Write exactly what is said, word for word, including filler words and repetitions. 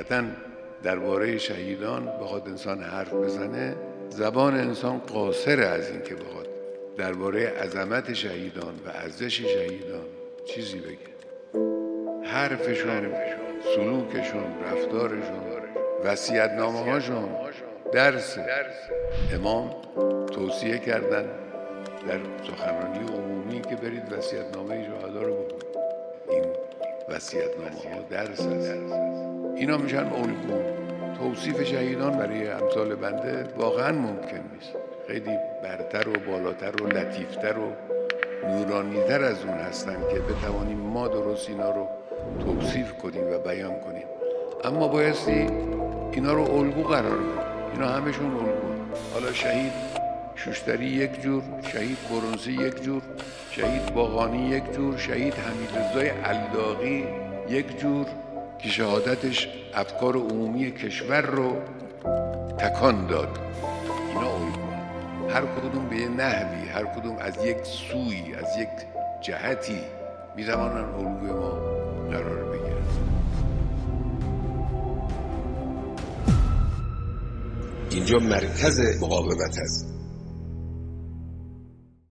حقیقتاً درباره شهیدان بخواد انسان حرف بزنه، زبان انسان قاصره از این که بخواد درباره عظمت شهیدان و ارزش شهیدان چیزی بگه. حرفشون، سلوکشون، رفتارشون، وصیت‌نامه هاشون درس. امام توصیه کردن در سخنرانی عمومی که برید وصیت‌نامه شهدا رو بخونید. این وصیت‌نامه ها درس است. اینا میشن الگو. توصیف شهیدان برای امثال بنده واقعا ممکن نیست. خیلی برتر و بالاتر و لطیفتر و نورانیتر از اون هستن که بتوانیم ما درست اینا رو توصیف کنیم و بیان کنیم. اما بایستی اینا رو الگو قرار بدیم. اینا همشون الگو. حالا شهید شوشتری یک جور، شهید برنسی یک جور، شهید باقانی یک جور، شهید حمیدرضای الداغی یک جور که شهادتش افکار عمومی کشور رو تکان داد. اینا الگو. هر کدوم به یه نحوی، هر کدوم از یک سوی، از یک جهتی میتوانن الگوی ما قرار بگیرن. اینجا مرکز مقاومت است.